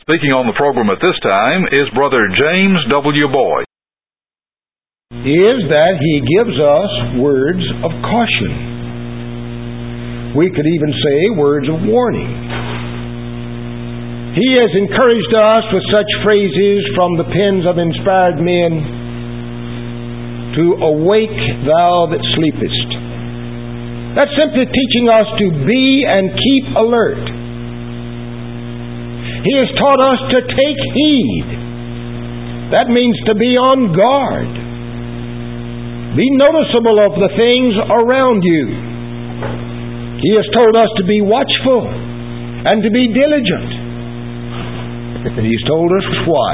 Speaking on the program at this time is Brother James W. Boyd. Is that he gives us words of caution. We could even say words of warning. He has encouraged us with such phrases from the pens of inspired men to awake thou that sleepest. That's simply teaching us to be and keep alert. He has taught us to take heed. That means to be on guard. Be noticeable of the things around you. He has told us to be watchful and to be diligent. And He's told us why.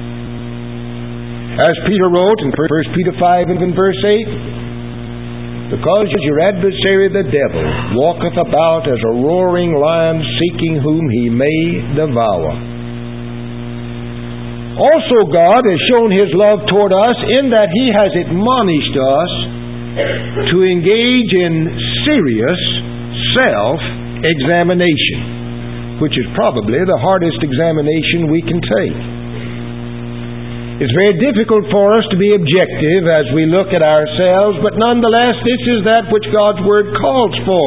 As Peter wrote in 1 Peter 5 and verse 8, because your adversary the devil walketh about as a roaring lion, seeking whom he may devour. Also God has shown His love toward us in that He has admonished us to engage in serious self-examination, which is probably the hardest examination we can take. It's very difficult for us to be objective as we look at ourselves, but nonetheless, this is that which God's Word calls for.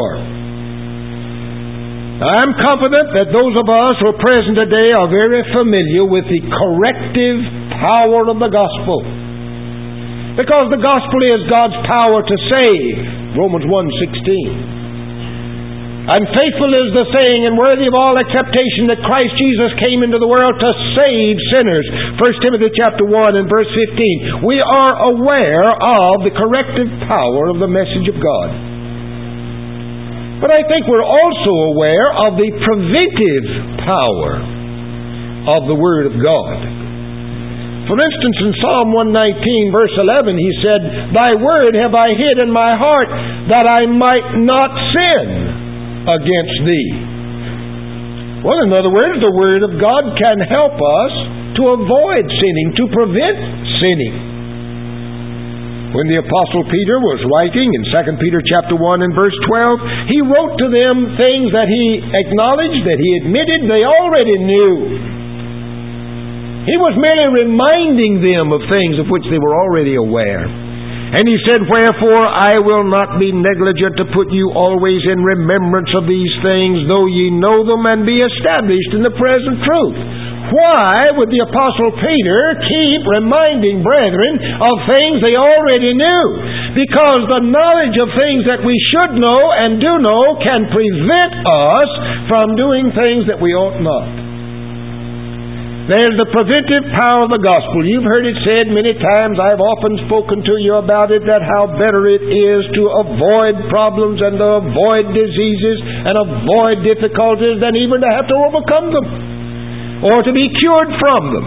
I'm confident that those of us who are present today are very familiar with the corrective power of the gospel. Because the gospel is God's power to save, Romans 1:16. And faithful is the saying and worthy of all acceptation that Christ Jesus came into the world to save sinners. 1 Timothy chapter 1 and verse 15. We are aware of the corrective power of the message of God. But I think we're also aware of the preventive power of the Word of God. For instance, in Psalm 119 verse 11, he said, Thy word have I hid in my heart, that I might not sin against Thee. Well, in other words, the Word of God can help us to avoid sinning, to prevent sinning. When the Apostle Peter was writing in 2 Peter chapter 1 and verse 12, he wrote to them things that he acknowledged, that he admitted they already knew. He was merely reminding them of things of which they were already aware. And he said, Wherefore I will not be negligent to put you always in remembrance of these things, though ye know them and be established in the present truth. Why would the Apostle Peter keep reminding brethren of things they already knew? Because the knowledge of things that we should know and do know can prevent us from doing things that we ought not. There's the preventive power of the gospel. You've heard it said many times. I've often spoken to you about it, that how better it is to avoid problems and to avoid diseases and avoid difficulties than even to have to overcome them or to be cured from them.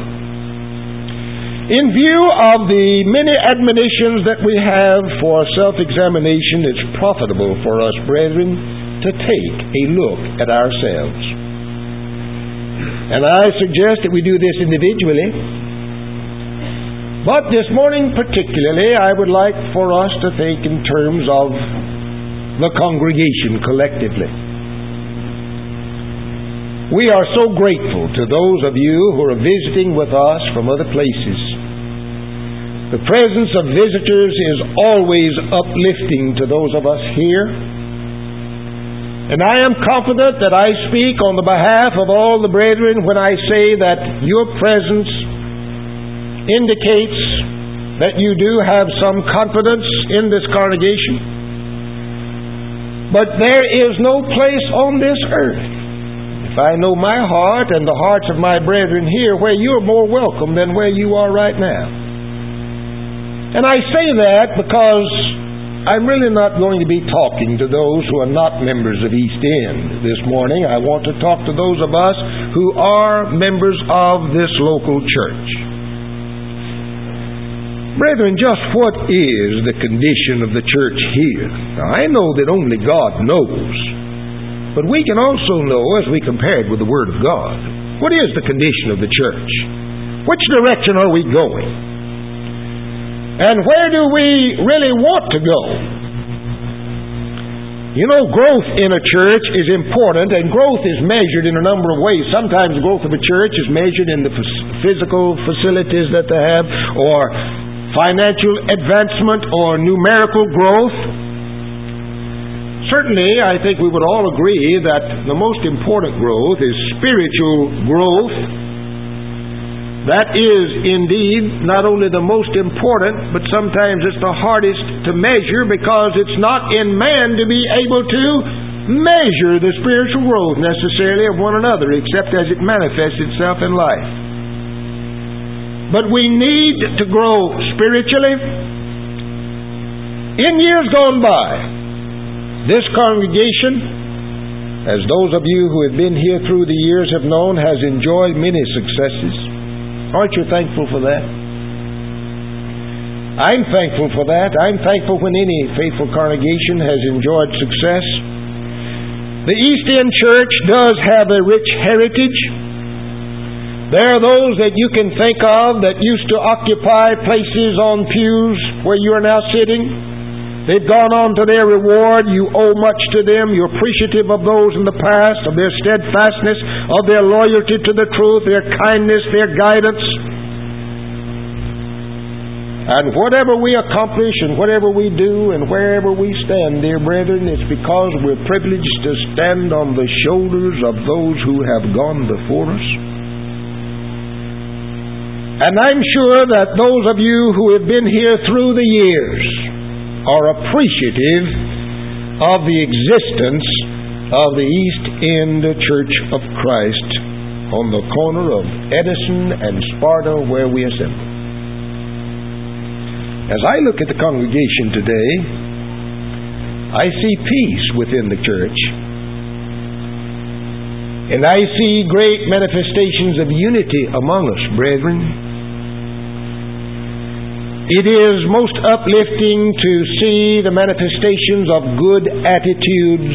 In view of the many admonitions that we have for self-examination, it's profitable for us, brethren, to take a look at ourselves. And I suggest that we do this individually. But this morning particularly, I would like for us to think in terms of the congregation collectively. We are so grateful to those of you who are visiting with us from other places. The presence of visitors is always uplifting to those of us here. And I am confident that I speak on the behalf of all the brethren when I say that your presence indicates that you do have some confidence in this congregation. But there is no place on this earth, if I know my heart and the hearts of my brethren here, where you are more welcome than where you are right now. And I say that because I'm really not going to be talking to those who are not members of East End this morning. I want to talk to those of us who are members of this local church. Brethren, just what is the condition of the church here? Now, I know that only God knows, but we can also know as we compare it with the Word of God. What is the condition of the church? Which direction are we going? And where do we really want to go? You know, growth in a church is important, and growth is measured in a number of ways. Sometimes the growth of a church is measured in the physical facilities that they have, or financial advancement, or numerical growth. Certainly, I think we would all agree that the most important growth is spiritual growth. That is indeed not only the most important, but sometimes it's the hardest to measure, because it's not in man to be able to measure the spiritual growth necessarily of one another, except as it manifests itself in life. But we need to grow spiritually. In years gone by, this congregation, as those of you who have been here through the years have known, has enjoyed many successes. Aren't you thankful for that? I'm thankful for that. I'm thankful when any faithful congregation has enjoyed success. The East End Church does have a rich heritage. There are those that you can think of that used to occupy places on pews where you are now sitting. They've gone on to their reward. You owe much to them. You're appreciative of those in the past, of their steadfastness, of their loyalty to the truth, their kindness, their guidance. And whatever we accomplish and whatever we do and wherever we stand, dear brethren, it's because we're privileged to stand on the shoulders of those who have gone before us. And I'm sure that those of you who have been here through the years are appreciative of the existence of the East End Church of Christ on the corner of Edison and Sparta, where we assemble. As I look at the congregation today, I see peace within the church, and I see great manifestations of unity among us, brethren. It is most uplifting to see the manifestations of good attitudes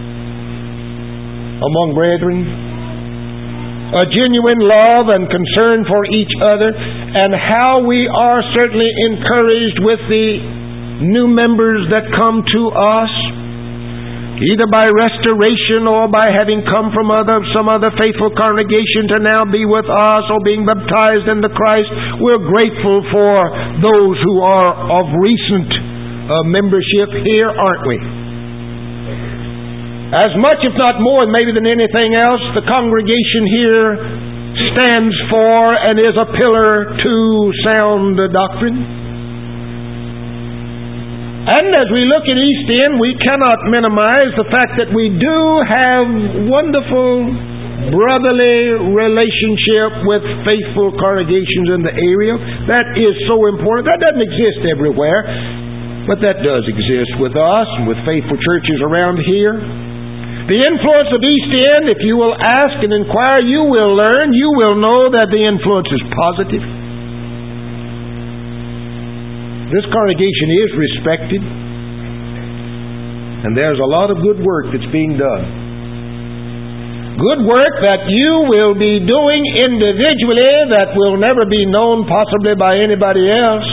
among brethren, a genuine love and concern for each other, and how we are certainly encouraged with the new members that come to us, either by restoration or by having come from some other faithful congregation to now be with us or being baptized into Christ. We're grateful for those who are of recent membership here, aren't we? As much, if not more, maybe than anything else, the congregation here stands for and is a pillar to sound doctrine. And as we look at East End, we cannot minimize the fact that we do have wonderful brotherly relationship with faithful congregations in the area. That is so important. That doesn't exist everywhere, but that does exist with us and with faithful churches around here. The influence of East End, if you will ask and inquire, you will learn, you will know that the influence is positive. This congregation is respected, and there's a lot of good work that's being done. Good work that you will be doing individually that will never be known possibly by anybody else.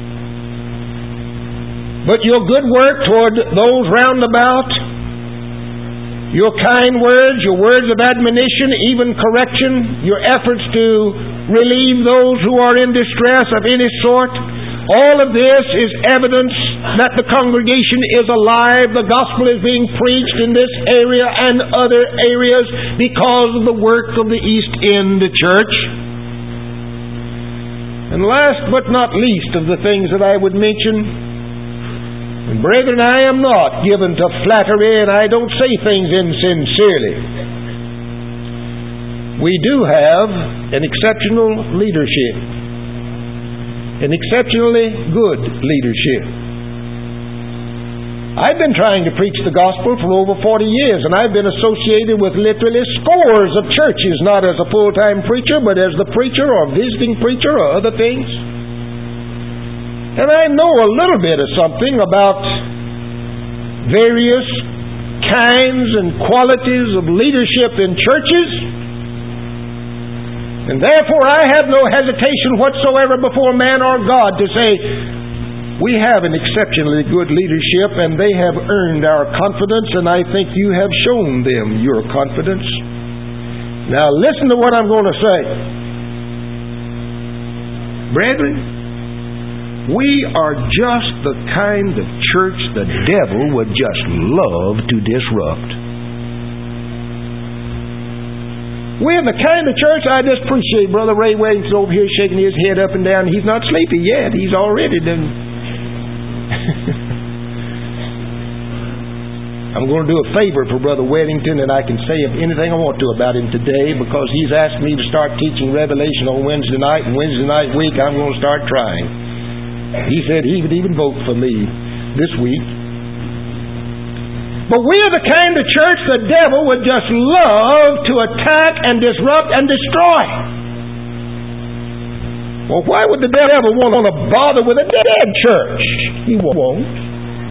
But your good work toward those round about, your kind words, your words of admonition, even correction, your efforts to relieve those who are in distress of any sort, all of this is evidence that the congregation is alive. The gospel is being preached in this area and other areas because of the work of the East End Church. And last but not least of the things that I would mention, and brethren, I am not given to flattery, and I don't say things insincerely. We do have an exceptional leadership. An exceptionally good leadership. I've been trying to preach the gospel for over 40 years, and I've been associated with literally scores of churches, not as a full-time preacher, but as the preacher or visiting preacher or other things. And I know a little bit of something about various kinds and qualities of leadership in churches. And therefore I have no hesitation whatsoever before man or God to say, We have an exceptionally good leadership, and they have earned our confidence, and I think you have shown them your confidence. Now listen to what I'm going to say. Brethren, we are just the kind of church the devil would just love to disrupt. We're the kind of church, I just appreciate Brother Ray Wellington over here shaking his head up and down. He's not sleepy yet. He's already done. I'm going to do a favor for Brother Wellington, and I can say anything I want to about him today because he's asked me to start teaching Revelation on Wednesday night, and Wednesday night week I'm going to start trying. He said he would even vote for me this week. But we're the kind of church the devil would just love to attack and disrupt and destroy. Well, why would the devil want to bother with a dead church? He won't.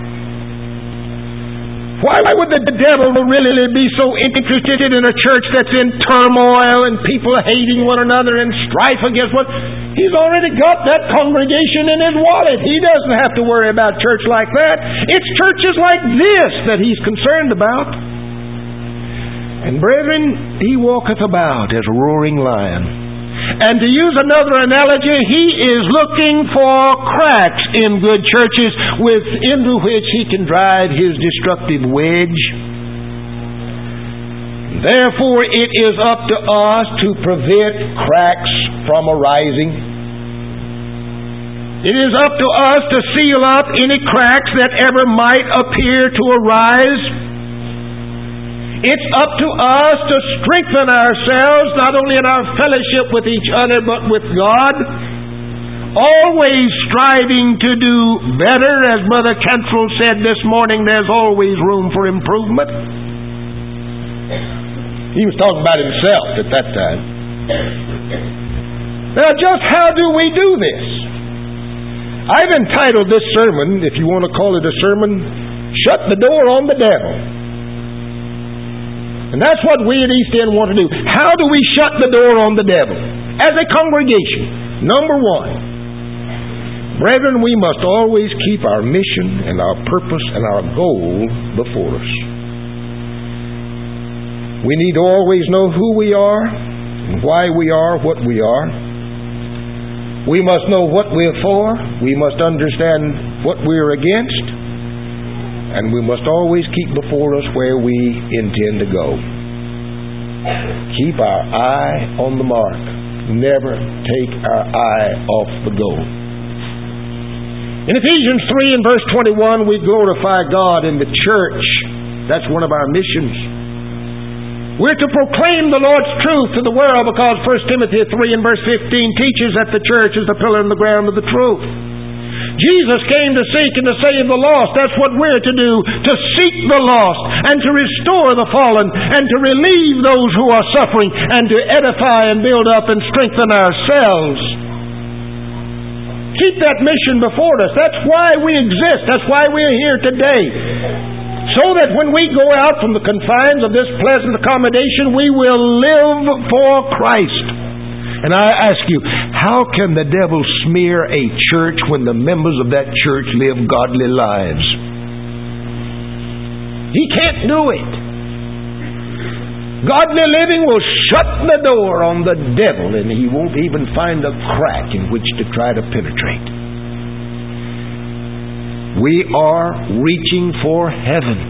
Why would the devil really be so interested in a church that's in turmoil and people hating one another and strife against one? He's already got that congregation in his wallet. He doesn't have to worry about church like that. It's churches like this that he's concerned about. And brethren, he walketh about as a roaring lion. And to use another analogy, he is looking for cracks in good churches into which he can drive his destructive wedge. Therefore, it is up to us to prevent cracks from arising. It is up to us to seal up any cracks that ever might appear to arise. It's up to us to strengthen ourselves, not only in our fellowship with each other, but with God. Always striving to do better. As Brother Cantrell said this morning, there's always room for improvement. He was talking about himself at that time. Now, just how do we do this? I've entitled this sermon, if you want to call it a sermon, Shut the Door on the Devil. And that's what we at East End want to do. How do we shut the door on the devil? As a congregation, number one, brethren, we must always keep our mission and our purpose and our goal before us. We need to always know who we are and why we are what we are. We must know what we're for. We must understand what we're against. And we must always keep before us where we intend to go. Keep our eye on the mark. Never take our eye off the goal. In Ephesians 3 and verse 21, we glorify God in the church. That's one of our missions. We're to proclaim the Lord's truth to the world because 1 Timothy 3 and verse 15 teaches that the church is the pillar and the ground of the truth. Jesus came to seek and to save the lost. That's what we're to do, to seek the lost and to restore the fallen and to relieve those who are suffering and to edify and build up and strengthen ourselves. Keep that mission before us. That's why we exist. That's why we're here today. So that when we go out from the confines of this pleasant accommodation, we will live for Christ. And I ask you, how can the devil smear a church when the members of that church live godly lives? He can't do it. Godly living will shut the door on the devil, and he won't even find a crack in which to try to penetrate. We are reaching for heaven,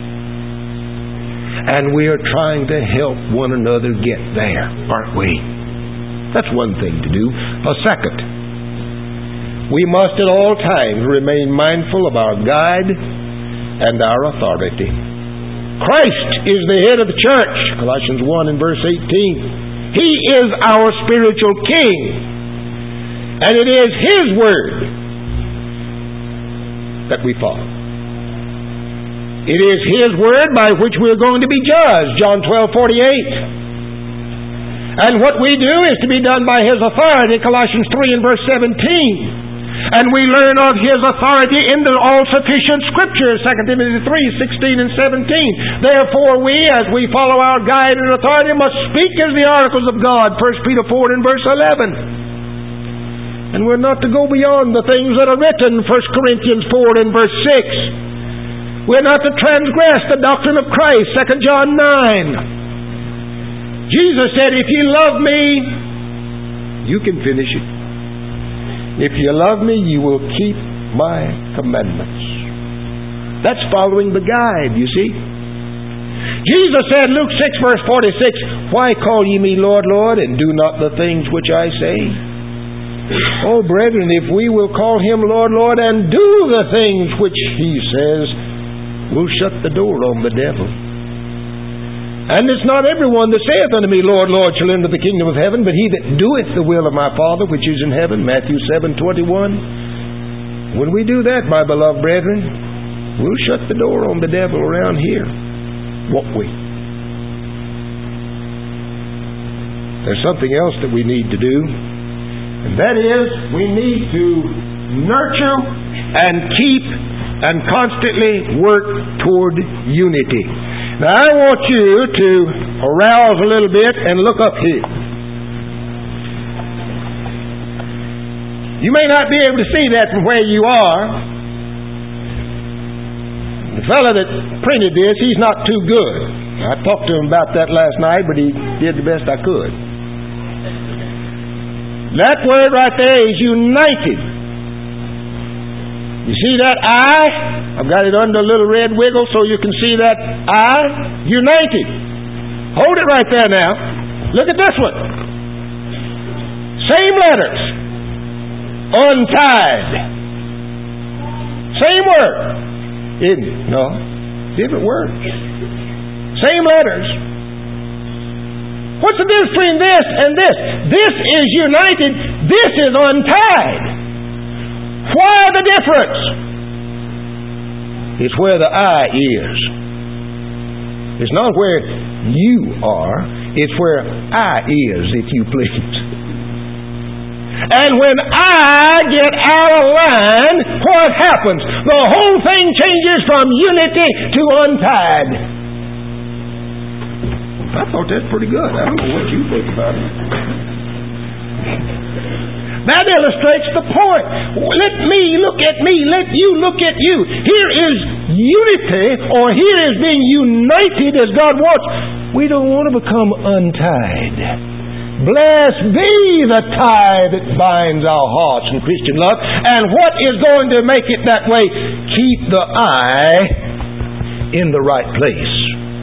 and we are trying to help one another get there, aren't we? That's one thing to do. A second, we must at all times remain mindful of our guide and our authority. Christ is the head of the church, Colossians 1 and verse 18. He is our spiritual king, and it is His word that we follow. It is His word by which we're going to be judged, John 12:48. And what we do is to be done by His authority, Colossians 3 and verse 17. And we learn of His authority in the all-sufficient Scriptures, 2 Timothy 3:16 and 17. Therefore we, as we follow our guide and authority, must speak as the oracles of God, 1 Peter 4 and verse 11. And we're not to go beyond the things that are written, 1 Corinthians 4 and verse 6. We're not to transgress the doctrine of Christ, 2 John 9. Jesus said, if you love me, you can finish it. If you love me, you will keep my commandments. That's following the guide, you see. Jesus said, Luke 6 verse 46, why call ye me Lord, Lord, and do not the things which I say? Oh, brethren, if we will call Him Lord, Lord, and do the things which He says, we'll shut the door on the devil. And it's not everyone that saith unto me, Lord, Lord, shall enter the kingdom of heaven, but he that doeth the will of my Father which is in heaven. Matthew 7:21. When we do that, my beloved brethren, we'll shut the door on the devil around here, won't we? There's something else that we need to do, and that is we need to nurture and keep and constantly work toward unity. Now I want you to arouse a little bit and look up here. You may not be able to see that from where you are. The fellow that printed this, he's not too good. I talked to him about that last night, but he did the best I could. That word right there is united. You see that I? I've got it under a little red wiggle so you can see that I. United. Hold it right there now. Look at this one. Same letters. Untied. Same word. Isn't it? No. Different words. Same letters. What's the difference between this and this? This is united. This is untied. Why the difference? It's where the I is. It's not where you are. It's where I is, if you please. And when I get out of line, what happens? The whole thing changes from unity to untied. I thought that's pretty good. I don't know what you think about it. That illustrates the point. Let me look at me. Let you look at you. Here is unity, or here is being united as God wants. We don't want to become untied. Blessed be the tie that binds our hearts in Christian love. And what is going to make it that way? Keep the I in the right place.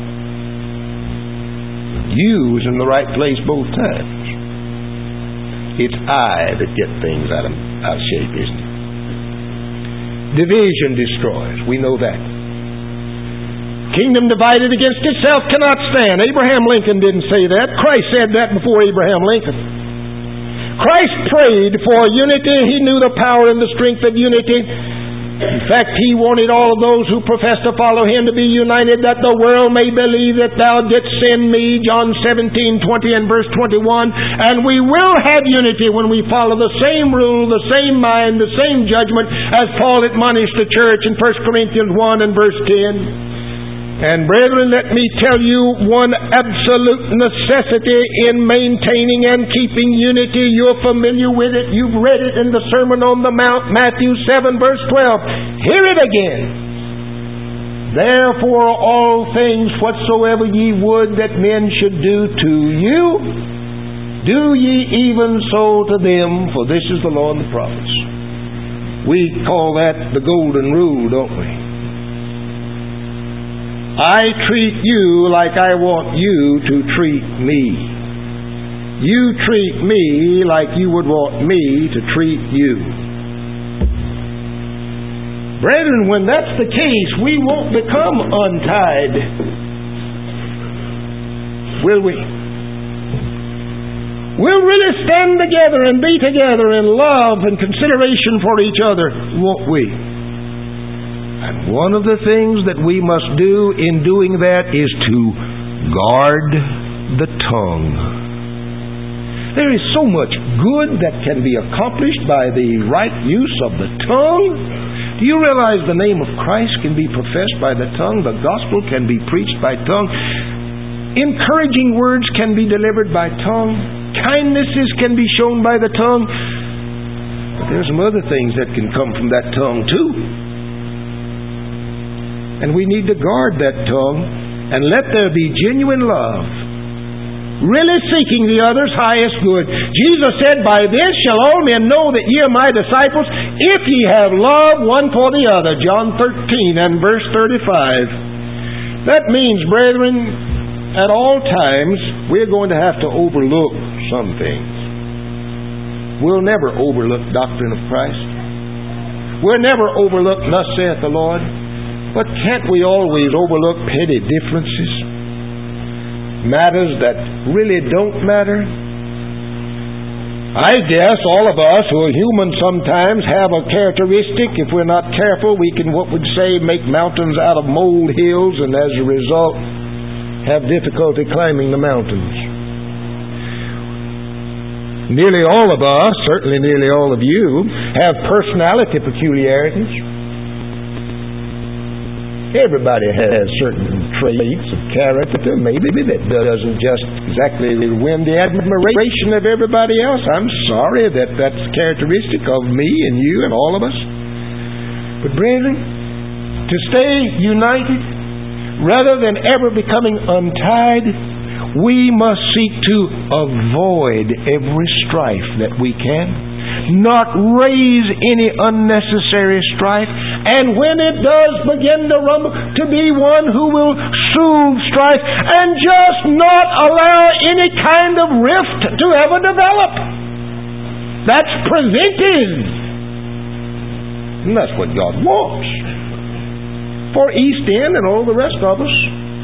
You is in the right place both times. It's I that get things out of shape, isn't it? Division destroys. We know that. Kingdom divided against itself cannot stand. Abraham Lincoln didn't say that. Christ said that before Abraham Lincoln. Christ prayed for unity. He knew the power and the strength of unity. In fact, He wanted all of those who profess to follow Him to be united, that the world may believe that Thou didst send me, John 17:20 and verse 21. And we will have unity when we follow the same rule, the same mind, the same judgment as Paul admonished the church in 1 Corinthians 1 and verse 10. And brethren, let me tell you one absolute necessity in maintaining and keeping unity. You're familiar with it. You've read it in the Sermon on the Mount, Matthew 7 verse 12. Hear it again. Therefore all things whatsoever ye would that men should do to you, do ye even so to them, for this is the law and the prophets. We call that the golden rule, don't we? I treat you like I want you to treat me. You treat me like you would want me to treat you. Brethren, when that's the case, we won't become untied. Will we? We'll really stand together and be together in love and consideration for each other, won't we? And one of the things that we must do in doing that is to guard the tongue. There is so much good that can be accomplished by the right use of the tongue. Do you realize the name of Christ can be professed by the tongue? The gospel can be preached by tongue. Encouraging words can be delivered by tongue. Kindnesses can be shown by the tongue. But there's some other things that can come from that tongue too. And we need to guard that tongue and let there be genuine love, really seeking the other's highest good. Jesus said, "By this shall all men know that ye are my disciples, if ye have love one for the other." John 13 and verse 35. That means, brethren, at all times we're going to have to overlook some things. We'll never overlook doctrine of Christ. We'll never overlook thus saith the Lord. But can't we always overlook petty differences? Matters that really don't matter? I guess all of us who are human sometimes have a characteristic. If we're not careful, we can, what would say, make mountains out of molehills, and as a result have difficulty climbing the mountains. Nearly all of us, certainly nearly all of you, have personality peculiarities. Everybody has certain traits of character, maybe that doesn't just exactly win the admiration of everybody else. I'm sorry that that's characteristic of me and you and all of us. But brethren, to stay united rather than ever becoming untied, we must seek to avoid every strife that we can. Not raise any unnecessary strife, and when it does begin to rumble, to be one who will soothe strife and just not allow any kind of rift to ever develop. That's preventive, and that's what God wants for East End and all the rest of us.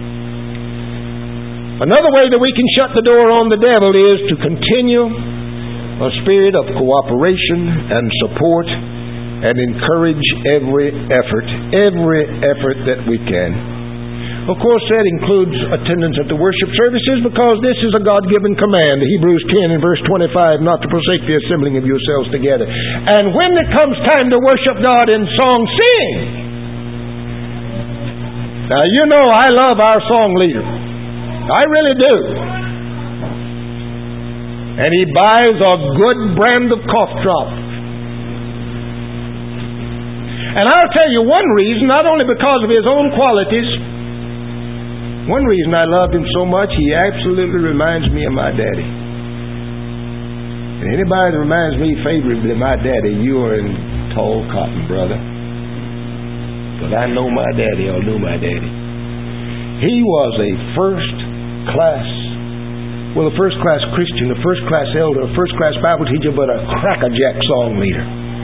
Another way that we can shut the door on the devil is to continue a spirit of cooperation and support and encourage every effort that we can. Of course, that includes attendance at the worship services, because this is a God-given command. Hebrews 10 and verse 25, not to forsake the assembling of yourselves together. And when it comes time to worship God in song, sing. Now, you know I love our song leader. I really do. And he buys a good brand of cough drop. And I'll tell you one reason, not only because of his own qualities, one reason I loved him so much, he absolutely reminds me of my daddy. And anybody that reminds me favorably of my daddy, you are in tall cotton, brother. But I know my daddy, I knew my daddy. He was a first-class Christian, a first-class elder, a first-class Bible teacher, but a crackerjack song leader.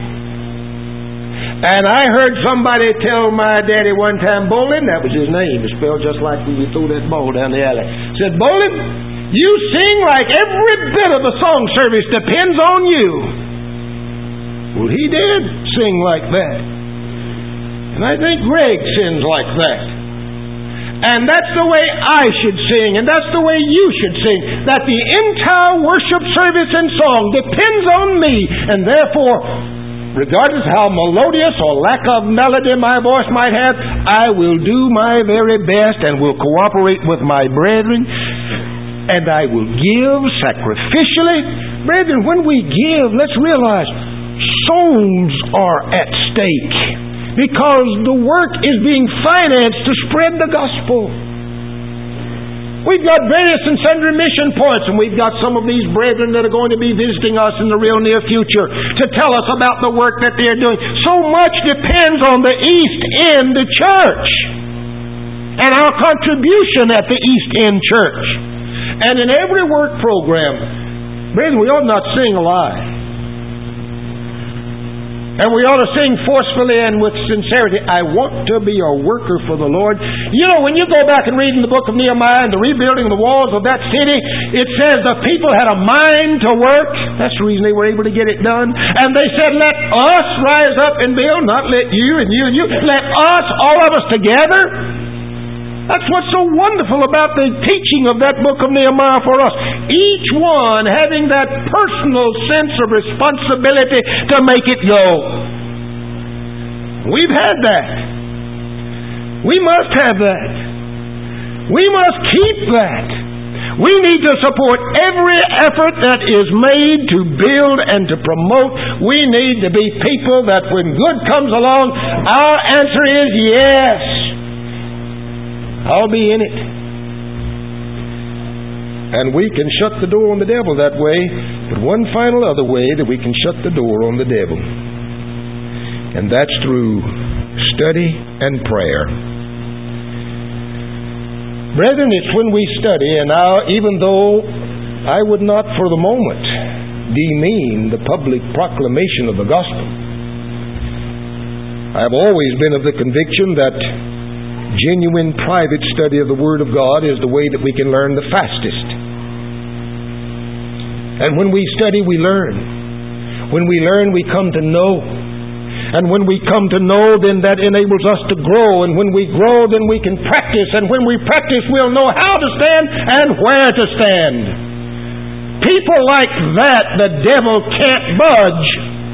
And I heard somebody tell my daddy one time, Bolin, that was his name, it's spelled just like when you threw that ball down the alley, said, Bolin, you sing like every bit of the song service depends on you. Well, he did sing like that. And I think Greg sings like that. And that's the way I should sing, and that's the way you should sing. That the entire worship service and song depends on me, and therefore, regardless how melodious or lack of melody my voice might have, I will do my very best and will cooperate with my brethren, and I will give sacrificially. Brethren, when we give, let's realize souls are at stake, because the work is being financed to spread the gospel. We've got various and sundry mission points, and we've got some of these brethren that are going to be visiting us in the real near future to tell us about the work that they're doing. So much depends on the East End Church and our contribution at the East End Church. And in every work program, brethren, we ought not sing a lie. And we ought to sing forcefully and with sincerity, I want to be a worker for the Lord. You know, when you go back and read in the book of Nehemiah and the rebuilding of the walls of that city, it says the people had a mind to work. That's the reason they were able to get it done. And they said, let us rise up and build, not let you and you and you. Let us, all of us together. That's what's so wonderful about the teaching of that book of Nehemiah for us. Each one having that personal sense of responsibility to make it go. We've had that. We must have that. We must keep that. We need to support every effort that is made to build and to promote. We need to be people that when good comes along, our answer is yes. I'll be in it. And we can shut the door on the devil that way. But one final other way that we can shut the door on the devil. And that's through study and prayer. Brethren, it's when we study, and now, even though I would not for the moment demean the public proclamation of the gospel, I've always been of the conviction that genuine private study of the Word of God is the way that we can learn the fastest. And when we study, we learn. When we learn, we come to know. And when we come to know, then that enables us to grow. And when we grow, then we can practice. And when we practice, we'll know how to stand and where to stand. People like that, the devil can't budge.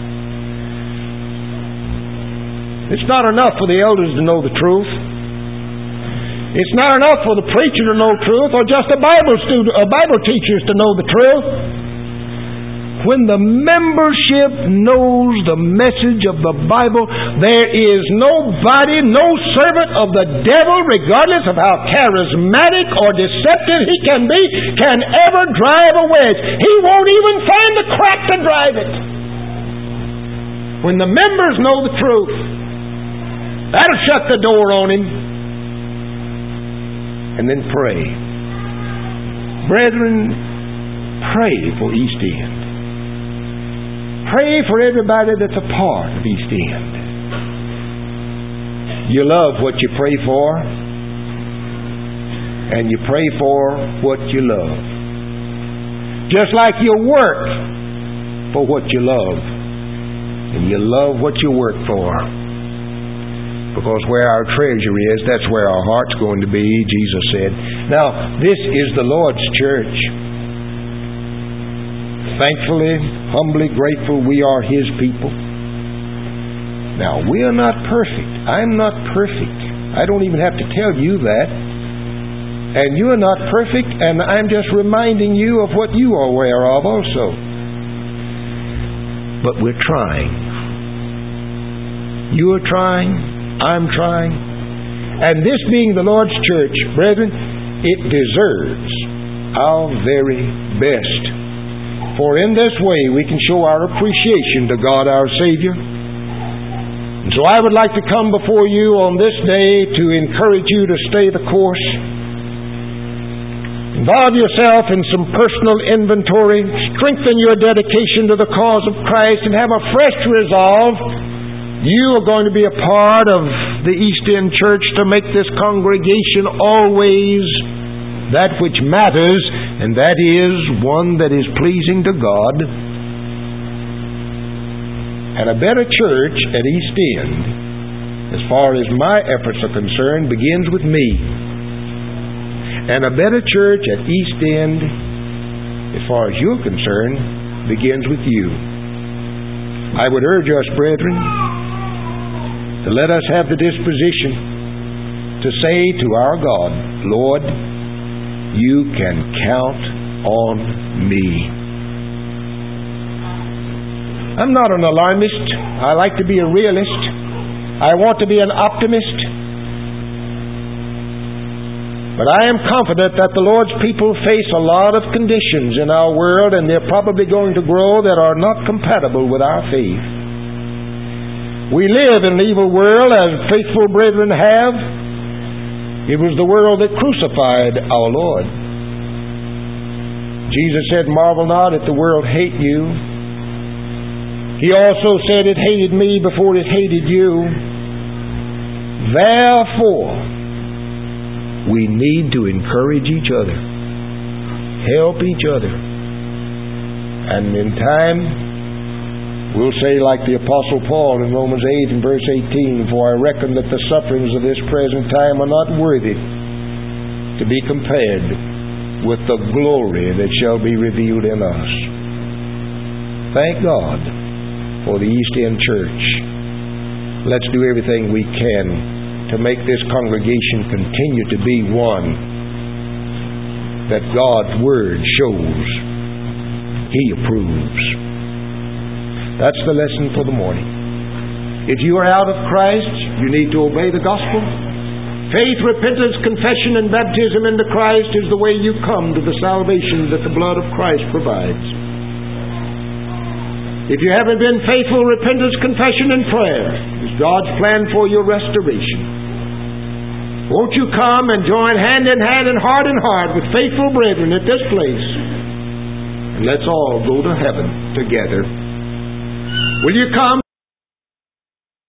It's not enough for the elders to know the truth. It's not enough for the preacher to know truth or just a Bible teachers to know the truth. When the membership knows the message of the Bible, there is nobody, no servant of the devil, regardless of how charismatic or deceptive he can be, can ever drive a wedge. He won't even find a crack to drive it. When the members know the truth, that'll shut the door on him. And then pray. Brethren, pray for East End. Pray for everybody that's a part of East End. You love what you pray for, and you pray for what you love. Just like you work for what you love, and you love what you work for. Because where our treasure is, that's where our heart's going to be, Jesus said. Now, this is the Lord's church. Thankfully, humbly grateful we are His people. Now, we are not perfect. I'm not perfect. I don't even have to tell you that. And you are not perfect, and I'm just reminding you of what you are aware of also. But we're trying. You are trying. I'm trying. And this being the Lord's church, brethren, it deserves our very best. For in this way we can show our appreciation to God our Savior. And so I would like to come before you on this day to encourage you to stay the course. Involve yourself in some personal inventory. Strengthen your dedication to the cause of Christ and have a fresh resolve. You are going to be a part of the East End Church to make this congregation always that which matters, and that is one that is pleasing to God. And a better church at East End, as far as my efforts are concerned, begins with me. And a better church at East End, as far as you're concerned, begins with you. I would urge us, brethren, to let us have the disposition to say to our God, Lord, you can count on me. I'm not an alarmist. I like to be a realist. I want to be an optimist. But I am confident that the Lord's people face a lot of conditions in our world, and they're probably going to grow that are not compatible with our faith. We live in an evil world, as faithful brethren have. It was the world that crucified our Lord. Jesus said, marvel not if the world hate you. He also said it hated me before it hated you. Therefore, we need to encourage each other, help each other. And in time, we'll say like the Apostle Paul in Romans 8 and verse 18, for I reckon that the sufferings of this present time are not worthy to be compared with the glory that shall be revealed in us. Thank God for the East End Church. Let's do everything we can to make this congregation continue to be one that God's Word shows He approves. That's the lesson for the morning. If you are out of Christ, you need to obey the gospel. Faith, repentance, confession, and baptism into Christ is the way you come to the salvation that the blood of Christ provides. If you haven't been faithful, repentance, confession, and prayer is God's plan for your restoration. Won't you come and join hand in hand and heart with faithful brethren at this place? And let's all go to heaven together. Will you come?